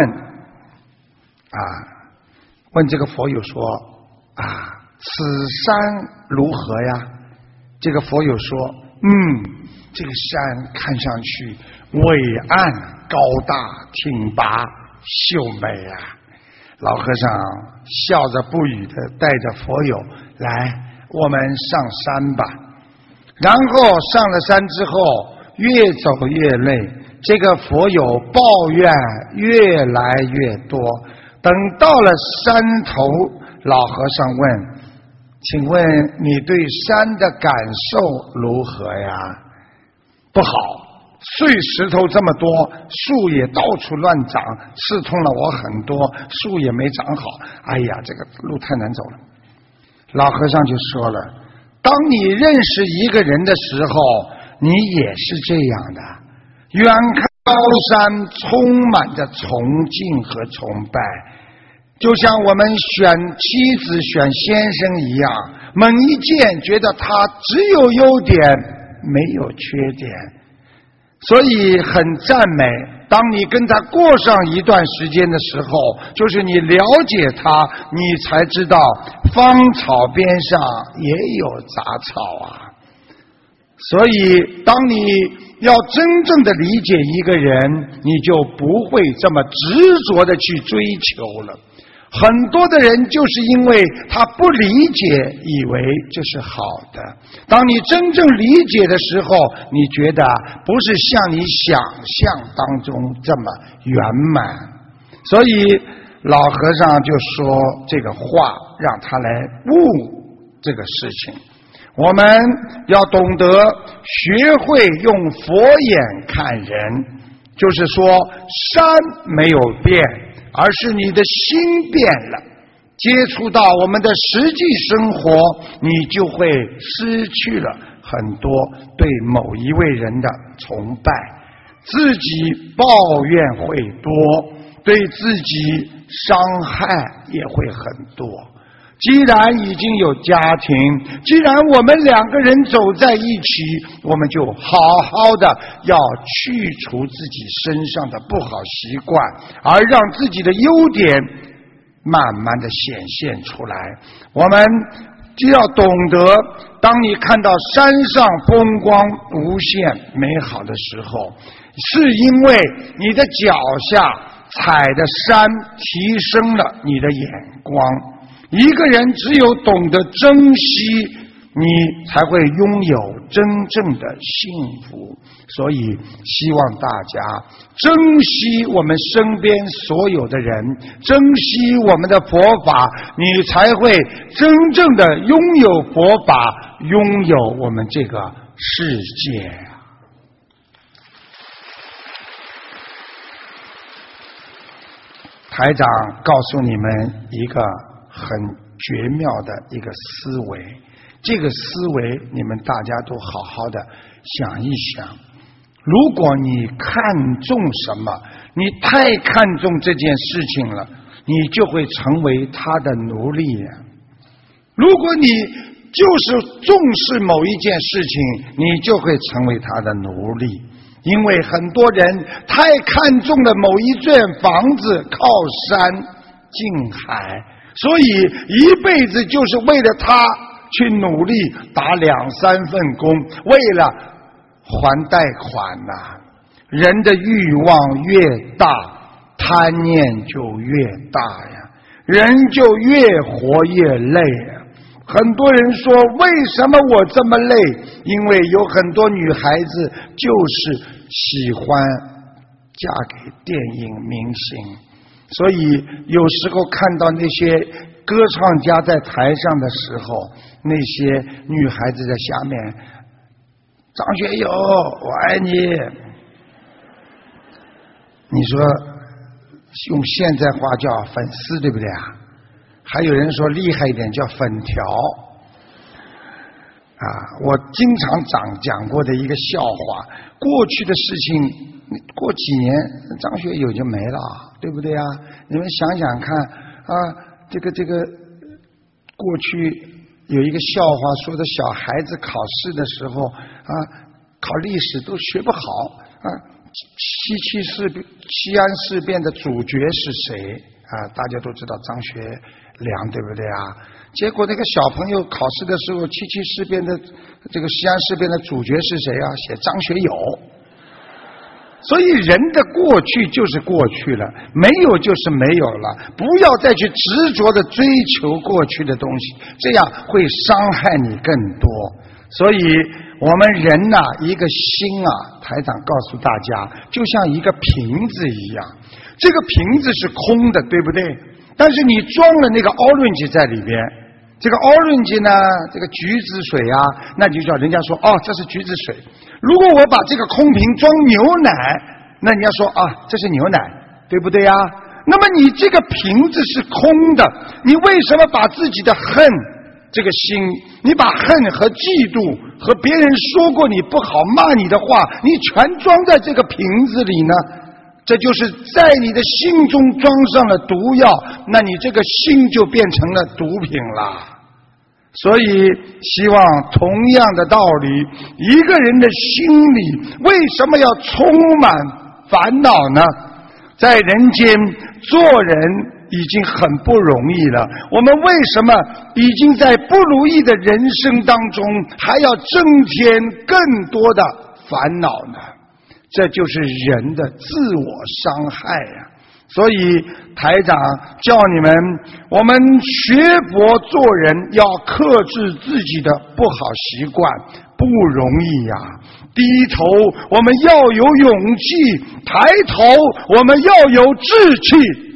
[SPEAKER 1] 问这个佛友说此山如何呀？这个佛友说这个山看上去伟岸高大挺拔秀美啊。老和尚笑着不语的带着佛友来，我们上山吧。然后上了山之后越走越累，这个佛友抱怨越来越多。等到了山头，老和尚问，请问你对山的感受如何呀？不好，碎石头这么多，树也到处乱长，刺痛了我很多，树也没长好，哎呀，这个路太难走了。老和尚就说了，当你认识一个人的时候，你也是这样的，远看高山充满着崇敬和崇拜，就像我们选妻子选先生一样，猛一见觉得他只有优点没有缺点，所以很赞美。当你跟他过上一段时间的时候，就是你了解他，你才知道芳草边上也有杂草啊。所以当你要真正的理解一个人，你就不会这么执着的去追求了。很多的人就是因为他不理解，以为这是好的。当你真正理解的时候，你觉得不是像你想象当中这么圆满。所以老和尚就说这个话，让他来悟这个事情。我们要懂得学会用佛眼看人，就是说山没有变，而是你的心变了，接触到我们的实际生活，你就会失去了很多对某一位人的崇拜，自己抱怨会多，对自己伤害也会很多。既然已经有家庭，既然我们两个人走在一起，我们就好好的要去除自己身上的不好习惯，而让自己的优点慢慢的显现出来。我们就要懂得，当你看到山上风光无限美好的时候，是因为你的脚下踩的山提升了你的眼光。一个人只有懂得珍惜，你才会拥有真正的幸福。所以希望大家珍惜我们身边所有的人，珍惜我们的佛法，你才会真正的拥有佛法，拥有我们这个世界。 台长告诉你们一个很绝妙的一个思维，这个思维你们大家都好好的想一想。如果你看重什么，你太看重这件事情了，你就会成为他的奴隶。如果你就是重视某一件事情，你就会成为他的奴隶。因为很多人太看重了某一幢房子，靠山近海，所以一辈子就是为了他去努力打2、3份工，为了还贷款呐。人的欲望越大，贪念就越大呀，人就越活越累呀。很多人说为什么我这么累？因为有很多女孩子就是喜欢嫁给电影明星，所以有时候看到那些歌唱家在台上的时候，那些女孩子在下面，张学友我爱你，你说用现在话叫粉丝，对不对啊？还有人说厉害一点叫粉条啊！我经常讲过的一个笑话，过去的事情过几年张学友就没了，对不对啊？你们想想看啊，这个过去有一个笑话说的小孩子考试的时候啊，考历史都学不好啊，西安事变的主角是谁啊？大家都知道张学良，对不对啊？结果那个小朋友考试的时候，七事变的这个西安事变的主角是谁啊？写张学友。所以人的过去就是过去了，没有就是没有了，不要再去执着的追求过去的东西，这样会伤害你更多。所以我们人呐，一个心啊，台长告诉大家，就像一个瓶子一样，这个瓶子是空的，对不对？但是你装了那个 orange 在里边，这个 orange 呢，这个橘子水啊，那就叫人家说哦，这是橘子水。如果我把这个空瓶装牛奶，那人家说啊，这是牛奶，对不对呀？那么你这个瓶子是空的，你为什么把自己的恨这个心，你把恨和嫉妒和别人说过你不好骂你的话，你全装在这个瓶子里呢？这就是在你的心中装上了毒药，那你这个心就变成了毒品了。所以希望同样的道理，一个人的心里为什么要充满烦恼呢？在人间做人已经很不容易了，我们为什么已经在不如意的人生当中还要增添更多的烦恼呢？这就是人的自我伤害呀！所以台长叫你们，我们学佛做人要克制自己的不好习惯，不容易呀。低头我们要有勇气，抬头我们要有志气。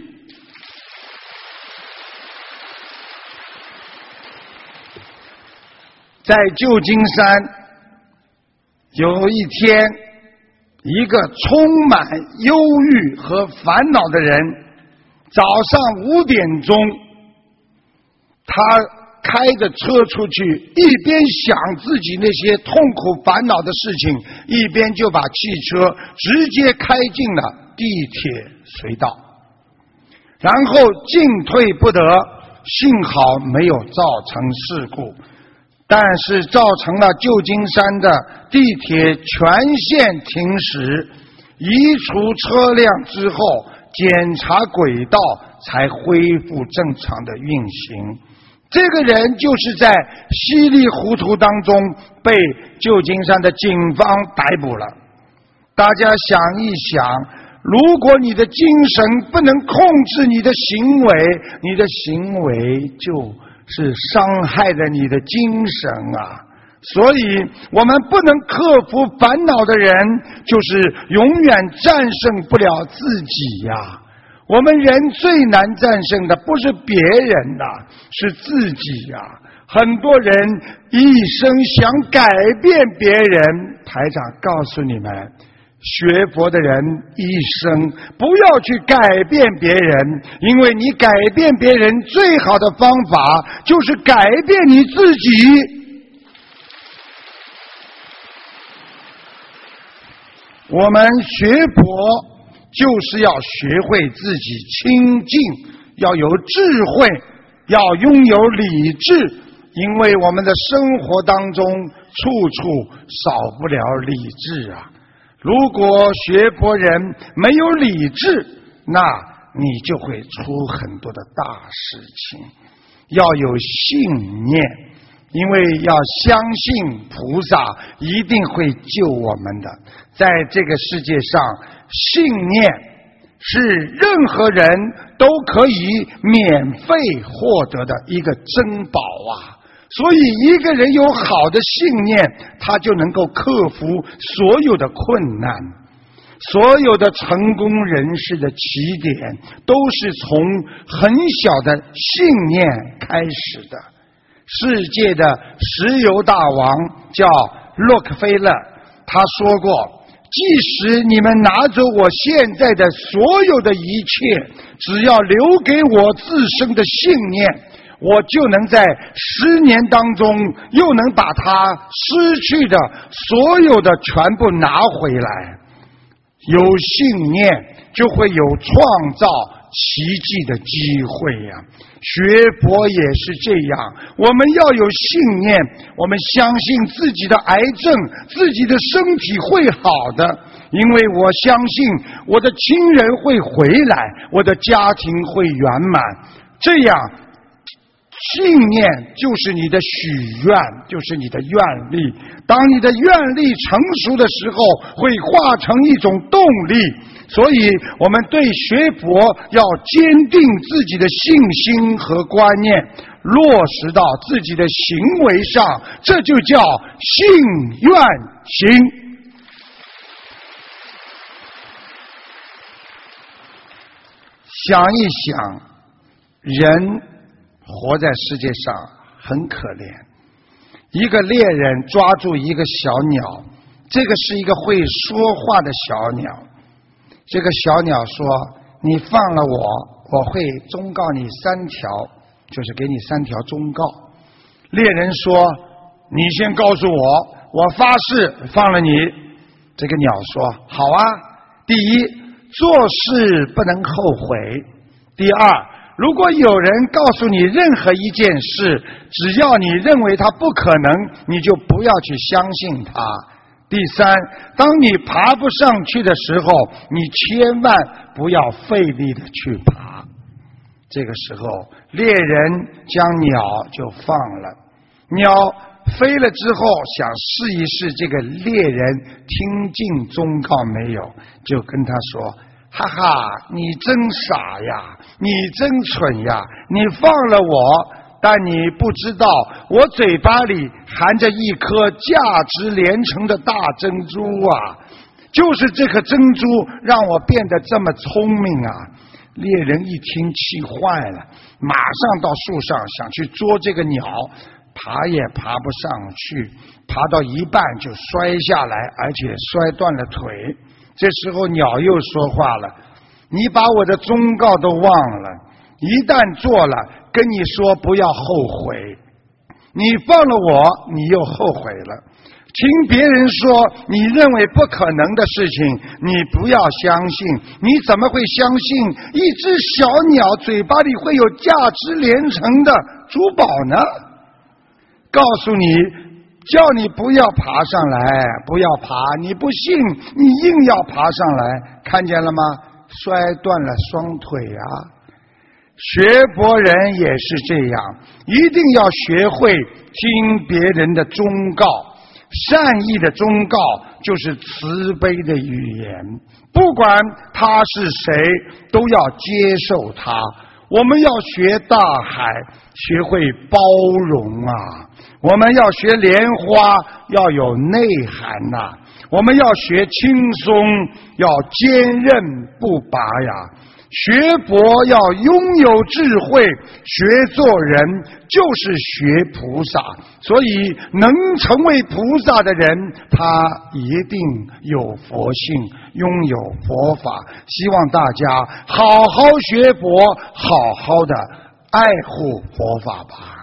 [SPEAKER 1] 在旧金山有一天，一个充满忧郁和烦恼的人，早上5点钟，他开着车出去，一边想自己那些痛苦烦恼的事情，一边就把汽车直接开进了地铁隧道，然后进退不得，幸好没有造成事故，但是造成了旧金山的地铁全线停驶，移除车辆之后，检查轨道才恢复正常的运行。这个人就是在稀里糊涂当中被旧金山的警方逮捕了。大家想一想，如果你的精神不能控制你的行为，你的行为就是伤害了你的精神啊！所以我们不能克服烦恼的人，就是永远战胜不了自己呀。我们人最难战胜的不是别人呐，是自己呀。很多人一生想改变别人，台长告诉你们， 学佛的人一生不要去改变别人，因为你改变别人最好的方法就是改变你自己。我们学佛就是要学会自己清净，要有智慧，要拥有理智，因为我们的生活当中处处少不了理智啊。如果学佛人没有理智，那你就会出很多的大事情。要有信念，因为要相信菩萨一定会救我们的。在这个世界上，信念是任何人都可以免费获得的一个珍宝啊！所以一个人有好的信念，他就能够克服所有的困难。所有的成功人士的起点都是从很小的信念开始的。世界的石油大王叫洛克菲勒，他说过，即使你们拿走我现在的所有的一切，只要留给我自身的信念，我就能在10年当中又能把它失去的所有的全部拿回来。有信念就会有创造奇迹的机会呀！学佛也是这样，我们要有信念，我们相信自己的癌症，自己的身体会好的，因为我相信我的亲人会回来，我的家庭会圆满。这样信念就是你的许愿，就是你的愿力。当你的愿力成熟的时候，会化成一种动力。所以我们对学佛要坚定自己的信心和观念，落实到自己的行为上，这就叫信愿行。想一想，人活在世界上很可怜，一个猎人抓住一个小鸟，这个是一个会说话的小鸟。这个小鸟说，你放了我会忠告你3条，就是给你3条忠告。猎人说，你先告诉我发誓放了你。这个鸟说，好啊，第一，做事不能后悔；第二，如果有人告诉你任何一件事，只要你认为它不可能，你就不要去相信它。第三，当你爬不上去的时候，你千万不要费力的去爬。这个时候，猎人将鸟就放了。鸟飞了之后，想试一试这个猎人听进忠告没有，就跟他说，哈哈，你真傻呀，你真蠢呀，你放了我，但你不知道我嘴巴里含着一颗价值连城的大珍珠啊，就是这颗珍珠让我变得这么聪明啊。猎人一听气坏了，马上到树上想去捉这个鸟，爬也爬不上去，爬到一半就摔下来，而且摔断了腿。这时候鸟又说话了，你把我的忠告都忘了，一旦做了，跟你说不要后悔，你放了我，你又后悔了。听别人说你认为不可能的事情，你不要相信。你怎么会相信一只小鸟嘴巴里会有价值连城的珠宝呢？告诉你，叫你不要爬上来，不要爬，你不信，你硬要爬上来，看见了吗？摔断了双腿啊！学佛人也是这样，一定要学会听别人的忠告。善意的忠告就是慈悲的语言，不管他是谁，都要接受他。我们要学大海，学会包容啊！我们要学莲花， 要有内涵呐，我们要学轻松，要坚韧不拔呀。学佛要拥有智慧，学做人就是学菩萨。所以能成为菩萨的人，他一定有佛性，拥有佛法。希望大家好好学佛，好好的爱护佛法吧。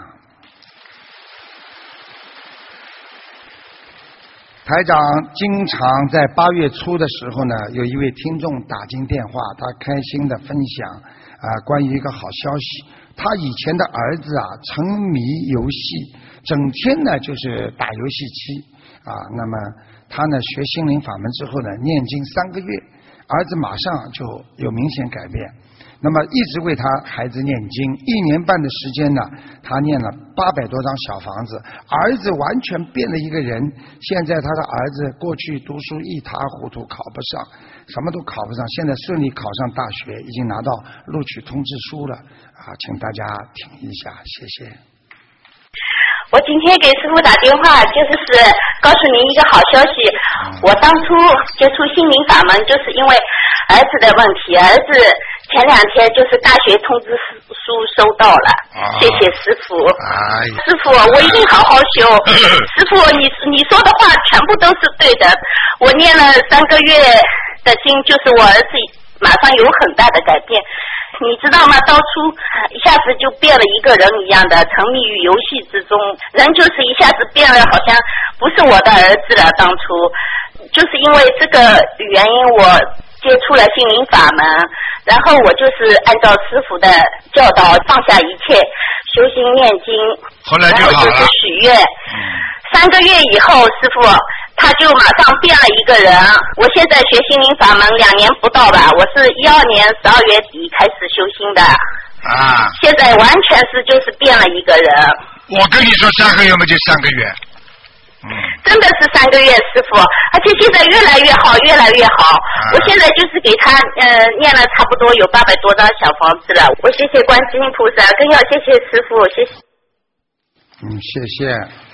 [SPEAKER 1] 台长经常在8月初的时候呢，有一位听众打进电话，他开心的分享关于一个好消息。他以前的儿子沉迷游戏，整天呢就是打游戏机那么他呢学心灵法门之后呢，念经3个月，儿子马上就有明显改变。那么一直为他孩子念经，1年半的时间呢，他念了800多张小房子，儿子完全变了一个人。现在他的儿子过去读书一塌糊涂，考不上，什么都考不上，现在顺利考上大学，已经拿到录取通知书了请大家听一下，谢谢。
[SPEAKER 3] 我今天给师父打电话，就是告诉您一个好消息。我当初接触心灵法门，就是因为儿子的问题。儿子前2天就是大学通知书收到了，谢谢师父。师父，我一定好好修。师父，你说的话全部都是对的。我念了3个月的经，就是我儿子马上有很大的改变。你知道吗？当初一下子就变了一个人一样的，沉迷于游戏之中，人就是一下子变了，好像不是我的儿子了。当初就是因为这个原因，我接触了心灵法门，然后我就是按照师父的教导，放下一切，修心念经，
[SPEAKER 4] 后来就好了。
[SPEAKER 3] 然后就是许愿。3个月以后，师父他就马上变了一个人。我现在学心灵法门2年不到吧，我是12年12月底开始修心的。现在完全是就是变了一个人。
[SPEAKER 4] 我跟你说3个月嘛，就3个月。
[SPEAKER 3] 真的是3个月，师父，而且现在越来越好，越来越好。我现在就是给他念了差不多有800多张小房子了。我谢谢观世音菩萨，更要谢谢师父，谢谢。
[SPEAKER 1] 谢谢。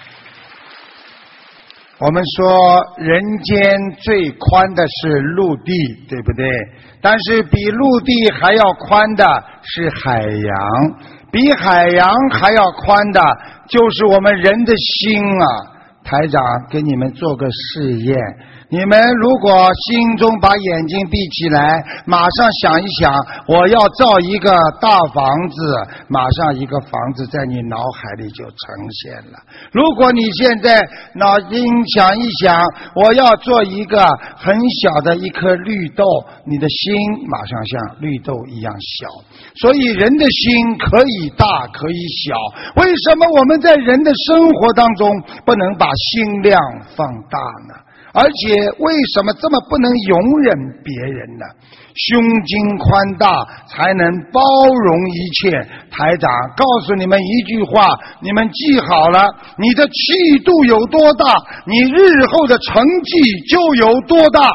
[SPEAKER 1] 我们说人间最宽的是陆地，对不对？但是比陆地还要宽的是海洋，比海洋还要宽的就是我们人的心台长给你们做个试验，你们如果心中把眼睛闭起来，马上想一想，我要造一个大房子，马上一个房子在你脑海里就呈现了。如果你现在脑筋想一想，我要做一个很小的一颗绿豆，你的心马上像绿豆一样小。所以人的心可以大可以小，为什么我们在人的生活当中不能把心量放大呢？而且为什么这么不能容忍别人呢？胸襟宽大才能包容一切。台长告诉你们一句话，你们记好了，你的气度有多大，你日后的成绩就有多大。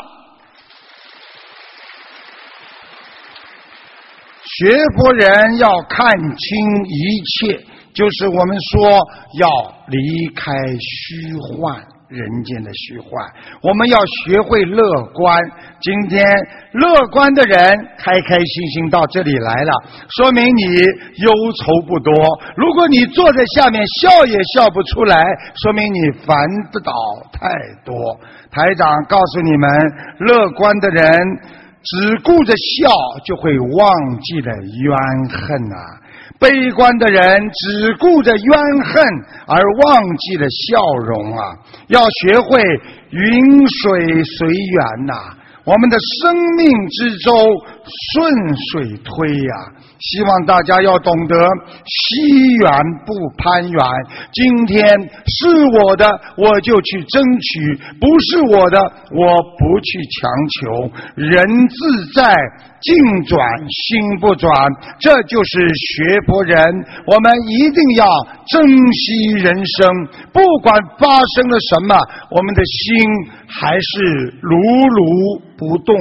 [SPEAKER 1] 学佛人要看清一切，就是我们说要离开虚幻，人间的虚幻，我们要学会乐观。今天乐观的人开开心心到这里来了，说明你忧愁不多。如果你坐在下面笑也笑不出来，说明你烦恼太多。台长告诉你们，乐观的人只顾着笑，就会忘记了冤恨悲观的人只顾着怨恨而忘记了笑容要学会云水随缘我们的生命之舟顺水推希望大家要懂得惜缘不攀缘。今天是我的我就去争取，不是我的我不去强求。人自在境转心不转，这就是学佛人。我们一定要珍惜人生，不管发生了什么，我们的心还是如如不动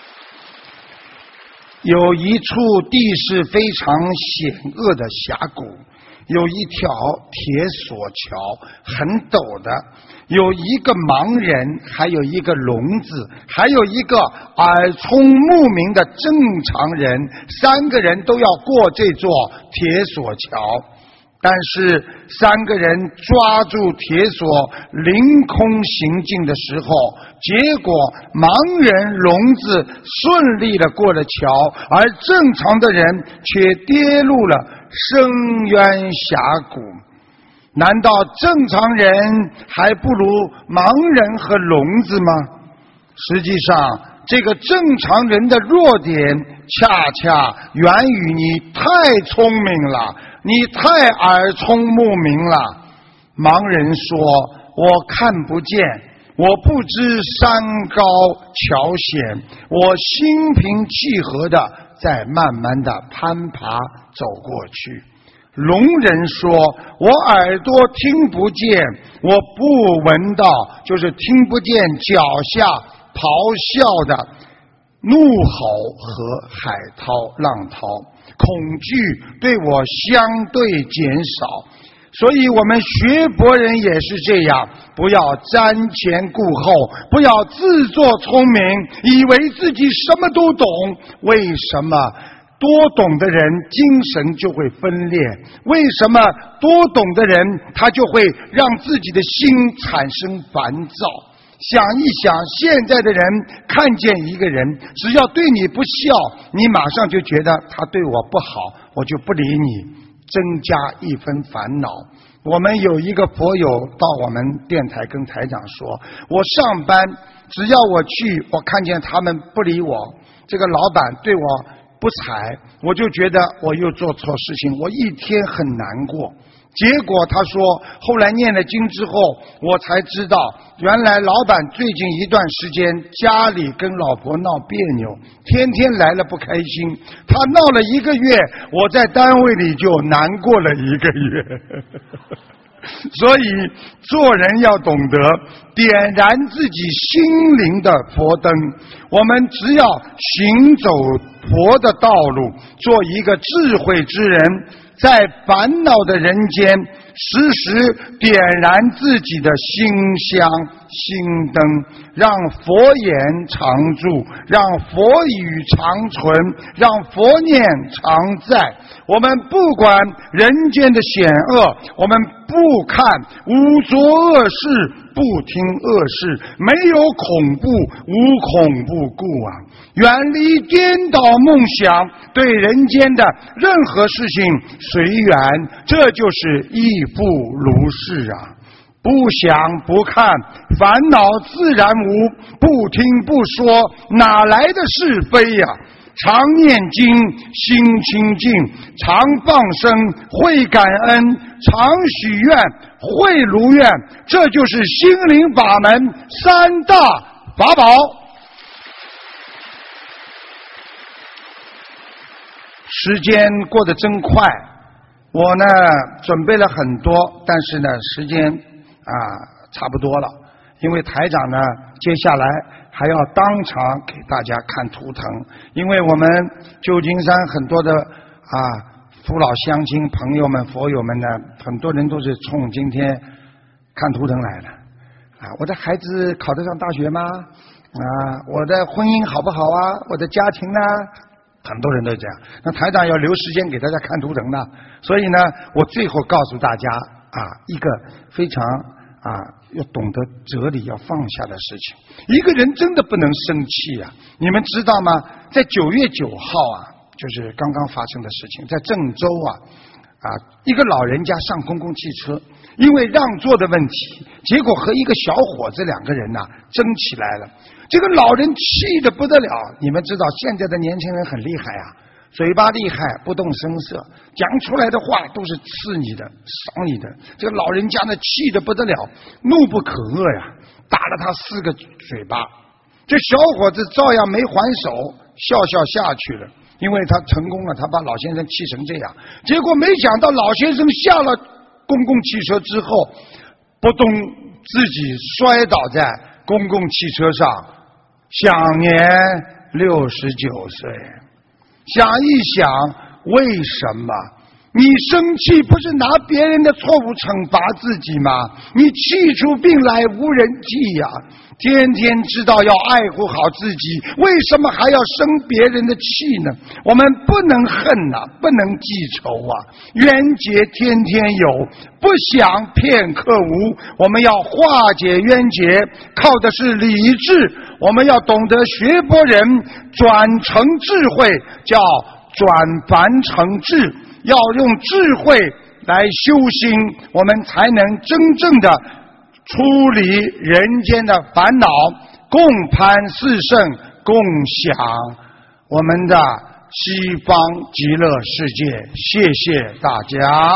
[SPEAKER 1] 有一处地势非常险恶的峡谷， 有一条铁索桥，很陡的，有一个盲人，还有一个聋子，还有一个耳聪目明的正常人，3个人都要过这座铁索桥。但是3个人抓住铁索凌空行进的时候，结果盲人聋子顺利的过了桥，而正常的人却跌入了深渊峡谷。难道正常人还不如盲人和聋子吗？实际上这个正常人的弱点恰恰源于你太聪明了，你太耳聪目明了。盲人说，我看不见，我不知山高桥险，我心平气和的在慢慢的攀爬走过去。聋人说，我耳朵听不见，我不闻到，就是听不见脚下咆哮的怒吼和海涛浪涛，恐惧对我相对减少。所以我们学佛人也是这样，不要瞻前顾后，不要自作聪明，以为自己什么都懂。为什么多懂的人精神就会分裂？为什么多懂的人他就会让自己的心产生烦躁？想一想，现在的人看见一个人，只要对你不孝，你马上就觉得他对我不好，我就不理你，增加一分烦恼。我们有一个佛友到我们电台跟台长说，我上班只要我去，我看见他们不理我，这个老板对我不睬，我就觉得我又做错事情，我一天很难过。结果他说，后来念了经之后，我才知道原来老板最近一段时间家里跟老婆闹别扭，天天来了不开心，他闹了1个月，我在单位里就难过了1个月。所以做人要懂得点燃自己心灵的佛灯，我们只要行走佛的道路，做一个智慧之人，在烦恼的人间时时点燃自己的心香心灯，让佛言常驻，让佛语常存，让佛念常在。我们不管人间的险恶，我们不看无作恶事，不听恶事，没有恐怖，无恐怖故啊！远离颠倒梦想，对人间的任何事情随缘，这就是亦复如是啊！不想不看，烦恼自然无；不听不说，哪来的是非呀？常念经，心清净；常放生，会感恩；常许愿，会如愿。这就是心灵法门3大法宝。时间过得真快，我呢准备了很多，但是呢时间差不多了，因为台长呢接下来还要当场给大家看图腾，因为我们旧金山很多的父老乡亲朋友们佛友们呢，很多人都是冲今天看图腾来的我的孩子考得上大学吗？我的婚姻好不好啊？我的家庭呢？很多人都这样。那台长要留时间给大家看图腾呢，所以呢我最后告诉大家一个非常要懂得哲理要放下的事情。一个人真的不能生气你们知道吗？在9月9号就是刚刚发生的事情，在郑州一个老人家上公共汽车，因为让座的问题，结果和一个小伙子2个人争起来了。这个老人气得不得了，你们知道现在的年轻人很厉害嘴巴厉害，不动声色，讲出来的话都是刺你的伤你的。这个老人家呢气得不得了，怒不可遏打了他4个嘴巴。这小伙子照样没还手，笑下去了，因为他成功了，他把老先生气成这样。结果没想到老先生下了公共汽车之后不动，自己摔倒在公共汽车上，享年69岁。想一想，为什么？ 你生气不是拿别人的错误惩罚自己吗？你气出病来无人替呀！天天知道要爱护好自己，为什么还要生别人的气呢？我们不能恨啊，不能记仇啊，冤结天天有，不想片刻无。我们要化解冤结，靠的是理智。我们要懂得学佛人转成智慧，叫转凡成智，要用智慧来修心，我们才能真正的处理人间的烦恼，共攀四圣，共享我们的西方极乐世界。谢谢大家。